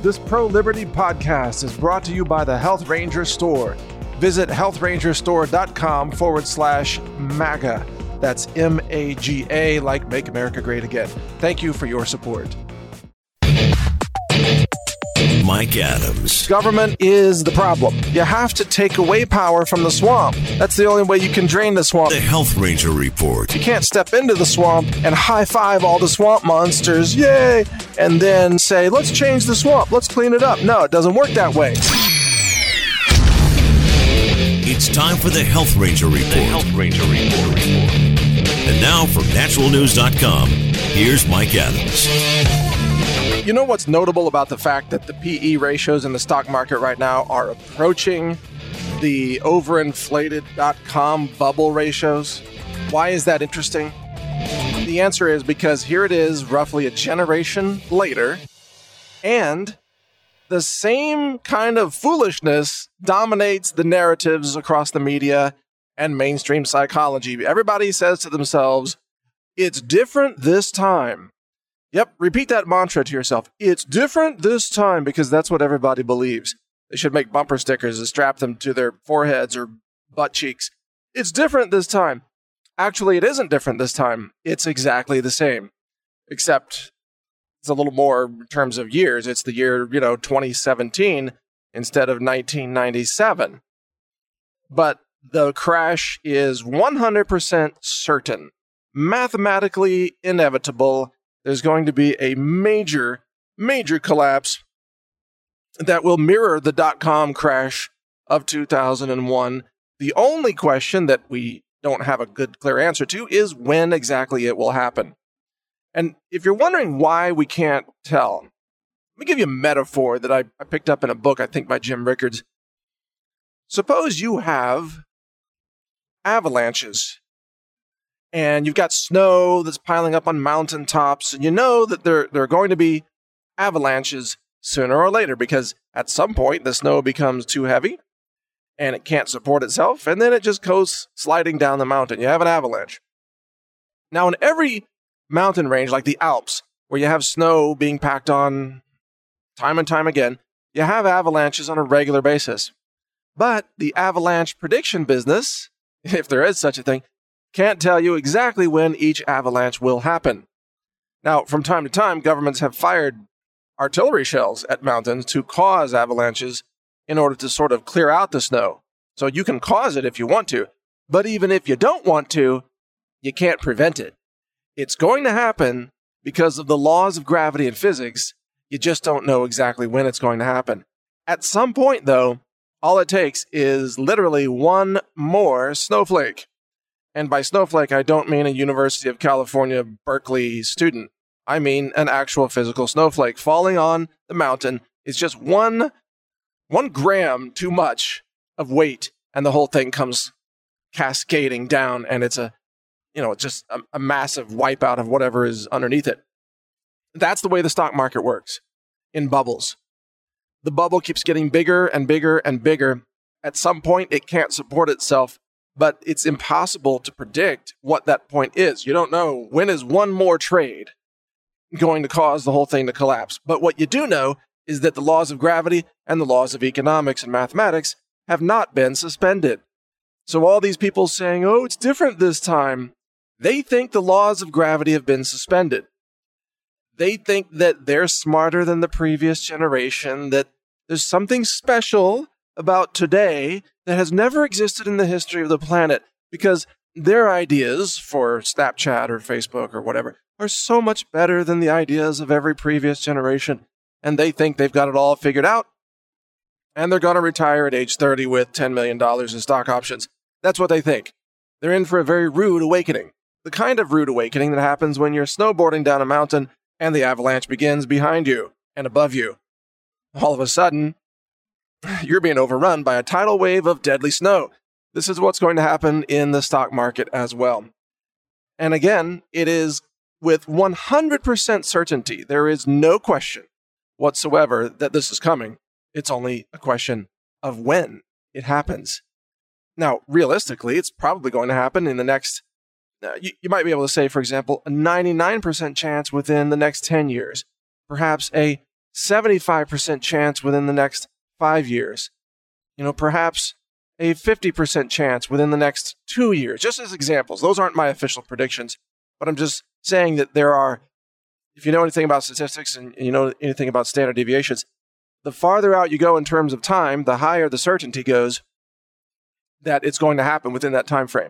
This pro-liberty podcast is brought to you by the Health Ranger Store. Visit healthrangerstore.com/MAGA. That's MAGA, like Make America Great Again. Thank you for your support. Mike Adams. Government is the problem. You have to take away power from the swamp. That's the only way you can drain the swamp. The Health Ranger Report. You can't step into the swamp and high-five all the swamp monsters, yay, and then say, let's change the swamp, let's clean it up. No, it doesn't work that way. It's time for the Health Ranger Report. The Health Ranger Report. And now from naturalnews.com, here's Mike Adams. You know what's notable about the fact that the PE ratios in the stock market right now are approaching the overinflated .com bubble ratios? Why is that interesting? The answer is because here it is roughly a generation later, and the same kind of foolishness dominates the narratives across the media and mainstream psychology. Everybody says to themselves, it's different this time. Yep, repeat that mantra to yourself. It's different this time, because that's what everybody believes. They should make bumper stickers and strap them to their foreheads or butt cheeks. It's different this time. Actually, it isn't different this time. It's exactly the same, except it's a little more in terms of years. It's the year, 2017 instead of 1997. But the crash is 100% certain, mathematically inevitable. There's going to be a major, major collapse that will mirror the .com crash of 2001. The only question that we don't have a good, clear answer to is when exactly it will happen. And if you're wondering why we can't tell, let me give you a metaphor that I picked up in a book, I think by Jim Rickards. Suppose you have avalanches, and you've got snow that's piling up on mountaintops, and you know that there are going to be avalanches sooner or later, because at some point the snow becomes too heavy and it can't support itself, and then it just goes sliding down the mountain. You have an avalanche. Now, in every mountain range, like the Alps, where you have snow being packed on time and time again, you have avalanches on a regular basis. But the avalanche prediction business, if there is such a thing, can't tell you exactly when each avalanche will happen. Now, from time to time, governments have fired artillery shells at mountains to cause avalanches in order to sort of clear out the snow. So you can cause it if you want to, but even if you don't want to, you can't prevent it. It's going to happen because of the laws of gravity and physics. You just don't know exactly when it's going to happen. At some point, though, all it takes is literally one more snowflake. And by snowflake, I don't mean a University of California, Berkeley student. I mean an actual physical snowflake falling on the mountain. It's just one gram too much of weight, and the whole thing comes cascading down, and it's it's just a massive wipeout of whatever is underneath it. That's the way the stock market works, in bubbles. The bubble keeps getting bigger and bigger and bigger. At some point, it can't support itself, but it's impossible to predict what that point is. You don't know when is one more trade going to cause the whole thing to collapse. But what you do know is that the laws of gravity and the laws of economics and mathematics have not been suspended. So all these people saying, oh, it's different this time, they think the laws of gravity have been suspended. They think that they're smarter than the previous generation, that there's something special about today that has never existed in the history of the planet, because their ideas for Snapchat or Facebook or whatever are so much better than the ideas of every previous generation. And they think they've got it all figured out. And they're going to retire at age 30 with $10 million in stock options. That's what they think. They're in for a very rude awakening. The kind of rude awakening that happens when you're snowboarding down a mountain and the avalanche begins behind you and above you. All of a sudden, you're being overrun by a tidal wave of deadly snow. This is what's going to happen in the stock market as well. And again, it is with 100% certainty. There is no question whatsoever that this is coming. It's only a question of when it happens. Now, realistically, it's probably going to happen in the next, you might be able to say, for example, a 99% chance within the next 10 years, perhaps a 75% chance within the next 5 years. Perhaps a 50% chance within the next 2 years, just as examples. Those aren't my official predictions, but I'm just saying that there are, if you know anything about statistics and you know anything about standard deviations, the farther out you go in terms of time, the higher the certainty goes that it's going to happen within that time frame.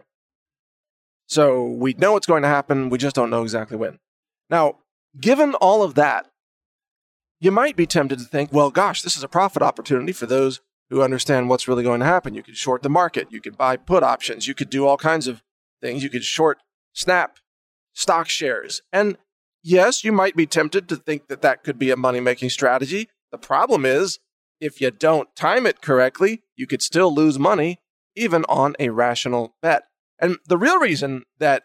So we know it's going to happen, we just don't know exactly when. Now, given all of that, you might be tempted to think, well, gosh, this is a profit opportunity for those who understand what's really going to happen. You could short the market, you could buy put options, you could do all kinds of things, you could short Snap stock shares. And yes, you might be tempted to think that that could be a money-making strategy. The problem is, if you don't time it correctly, you could still lose money, even on a rational bet. And the real reason that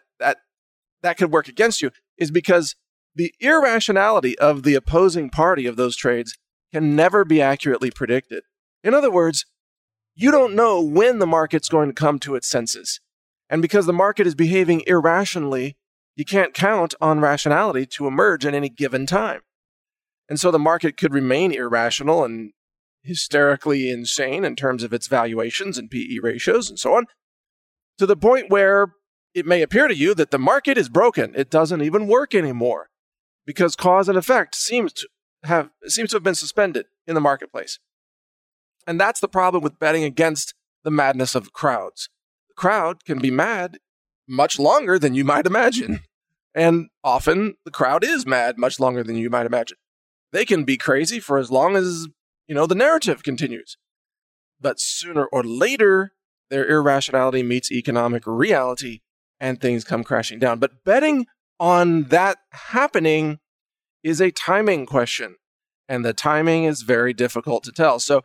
could work against you is because the irrationality of the opposing party of those trades can never be accurately predicted. In other words, you don't know when the market's going to come to its senses. And because the market is behaving irrationally, you can't count on rationality to emerge at any given time. And so the market could remain irrational and hysterically insane in terms of its valuations and PE ratios and so on, to the point where it may appear to you that the market is broken. It doesn't even work anymore because cause and effect seems to have been suspended in the marketplace. And that's the problem with betting against the madness of crowds. The crowd can be mad much longer than you might imagine. And often the crowd is mad much longer than you might imagine. They can be crazy for as long as, the narrative continues. But sooner or later, their irrationality meets economic reality and things come crashing down. But betting on that happening is a timing question. And the timing is very difficult to tell. So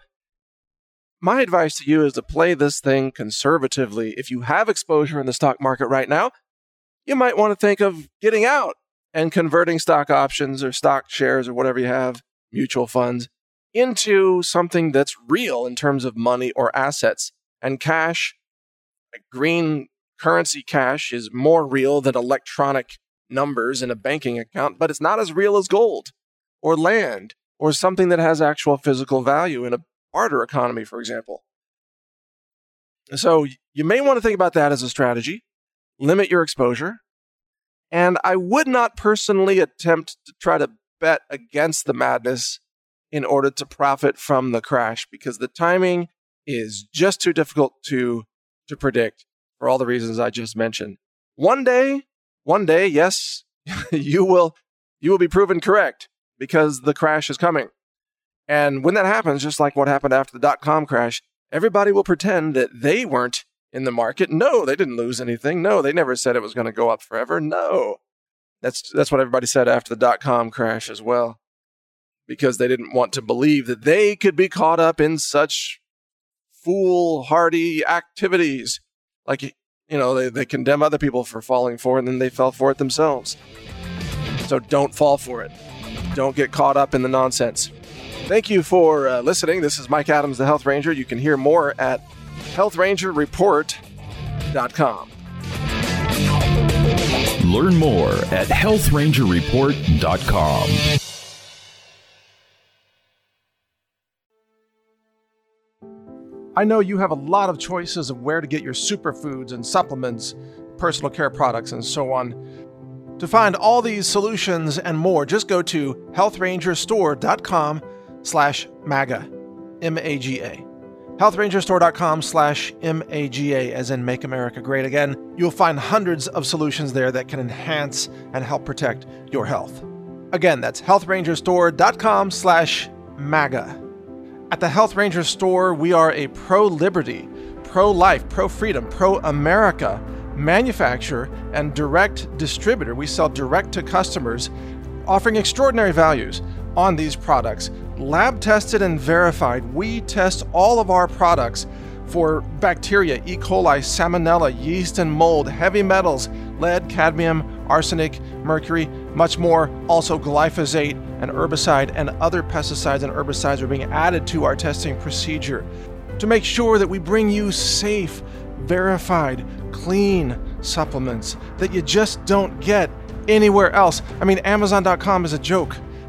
my advice to you is to play this thing conservatively. If you have exposure in the stock market right now, you might want to think of getting out and converting stock options or stock shares or whatever you have, mutual funds, into something that's real in terms of money or assets. And cash, like green currency cash, is more real than electronic numbers in a banking account, but it's not as real as gold or land or something that has actual physical value in a barter economy, for example. So you may want to think about that as a strategy. Limit your exposure. And I would not personally attempt to try to bet against the madness in order to profit from the crash, because the timing is just too difficult to predict for all the reasons I just mentioned. One day, yes, you will be proven correct because the crash is coming. And when that happens, just like what happened after the dot-com crash, everybody will pretend that they weren't in the market. No, they didn't lose anything. No, they never said it was going to go up forever. No. That's what everybody said after the dot-com crash as well, because they didn't want to believe that they could be caught up in such foolhardy activities. Like, they condemn other people for falling for it, and then they fell for it themselves. So don't fall for it. Don't get caught up in the nonsense. Thank you for listening. This is Mike Adams, the Health Ranger. You can hear more at healthrangerreport.com. Learn more at healthrangerreport.com. I know you have a lot of choices of where to get your superfoods and supplements, personal care products, and so on. To find all these solutions and more, just go to healthrangerstore.com/MAGA, M-A-G-A. healthrangerstore.com/MAGA, as in Make America Great Again. You'll find hundreds of solutions there that can enhance and help protect your health. Again, that's healthrangerstore.com/MAGA. At the Health Ranger Store, we are a pro-liberty, pro-life, pro-freedom, pro-America manufacturer and direct distributor. We sell direct to customers, offering extraordinary values on these products. Lab tested and verified. We test all of our products for bacteria, E. coli, salmonella, yeast and mold, heavy metals, lead, cadmium, arsenic, mercury, much more. Also glyphosate, an herbicide, and other pesticides and herbicides are being added to our testing procedure to make sure that we bring you safe, verified, clean supplements that you just don't get anywhere else. I mean, Amazon.com is a joke.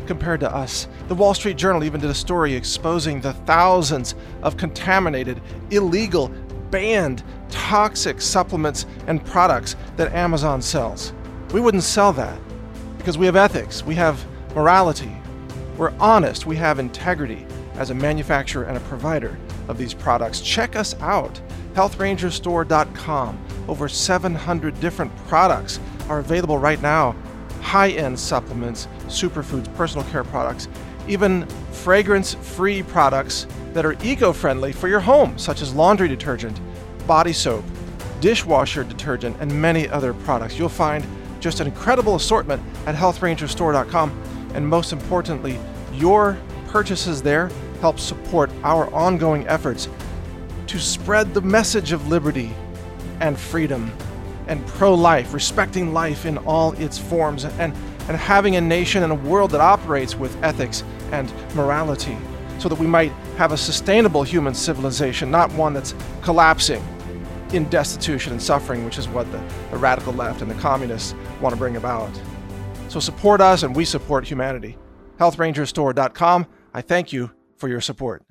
compared to us. The Wall Street Journal even did a story exposing the thousands of contaminated, illegal, banned, toxic supplements and products that Amazon sells. We wouldn't sell that because we have ethics, we have morality, we're honest, we have integrity as a manufacturer and a provider of these products. Check us out, healthrangerstore.com. Over 700 different products are available right now. High-end supplements, superfoods, personal care products, even fragrance-free products that are eco-friendly for your home, such as laundry detergent, body soap, dishwasher detergent, and many other products. You'll find just an incredible assortment at healthrangerstore.com, and most importantly, your purchases there help support our ongoing efforts to spread the message of liberty and freedom and pro-life, respecting life in all its forms, and having a nation and a world that operates with ethics and morality, so that we might have a sustainable human civilization, not one that's collapsing in destitution and suffering, which is what the radical left and the communists want to bring about. So support us, and we support humanity. healthrangerstore.com. I thank you for your support.